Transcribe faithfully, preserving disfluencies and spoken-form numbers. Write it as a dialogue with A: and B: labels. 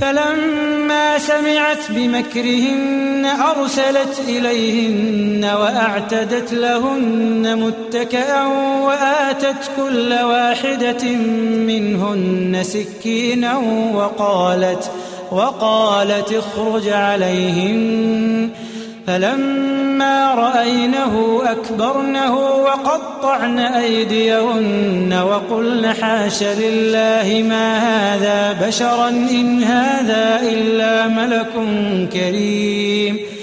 A: فلما سمعت بمكرهن أرسلت إليهن وأعتدت لهن متكئا وآتت كل واحدة منهن سكينا وقالت, وقالت اخرج عليهن. فلما رأينه أكبرنه وقطعن أيديهن وقلن حاش لله ما هذا بشرا إن هذا إلا ملك كريم.